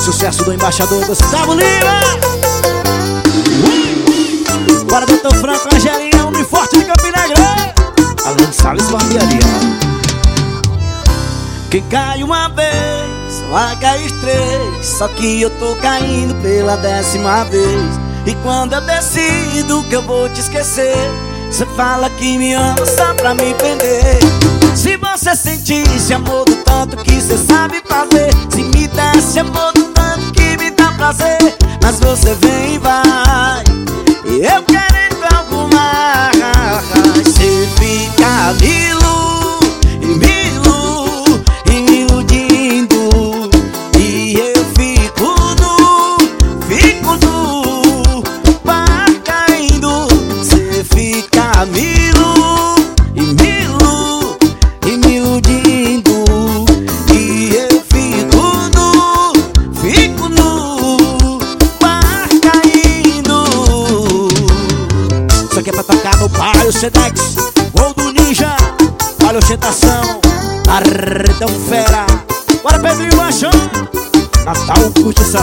sucesso do embaixador Gustavo Lima. Bora, Doutor Franco, Angelinha, Homem Forte de Campina Grande. Além de Salles Barbearia. Quem cai uma vez, vai cair três. Só que eu tô caindo pela 10ª vez. E quando eu decido que eu vou te esquecer, cê fala que me ama só pra me prender. Se você sentisse amor do tanto que cê sabe fazer, se me desse amor do tanto que me dá prazer, mas você vem e vai, e eu querendo algo mais. Cê fica me iludindo, e eu fico nu, par caindo. Cê fica me iludindo, e eu fico nu, par caindo. Isso aqui é pra tocar no Palio Sedex, Gol do Ninja, Palio Ostentação, Arredão Fera. Bora, Pedrinho Machão, Natal Curtição.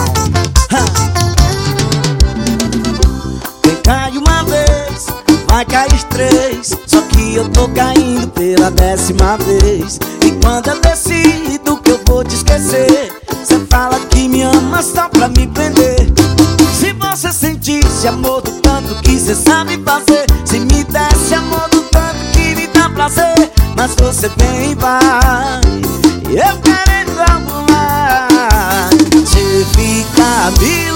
Quem cai uma vez, vai cair três. Só que eu tô caindo pela 10ª vez. E quando eu decido que eu vou te esquecer, cê fala que me ama só pra me prender. Se você sentisse amor do tanto que cê sabe fazer, se me desse amor do tanto que me dá prazer, mas você vem e vai, e eu querendo algo mais. Cê fica me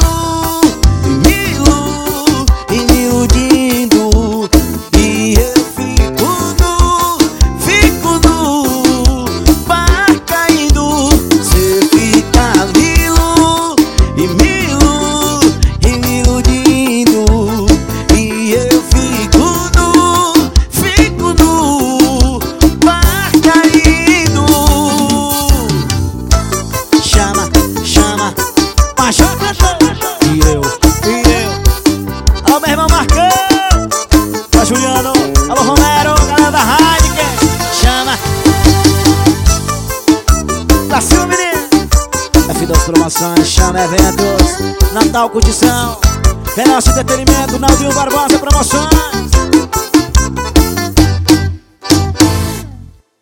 iludindo, e eu fico nu, par caindo. Cê fica me iludindo, e eu fico nu, par caindo. Chama, Machão, e eu. Alô, meu irmão Marcão, alô, Juliano, alô, Romero, galera da Heineken. Chama pra cima, menino. F2 Promoções, Chama Eventos, Natal Curtição, Veloz Entretenimento, Naldinho Barbosa Promoções.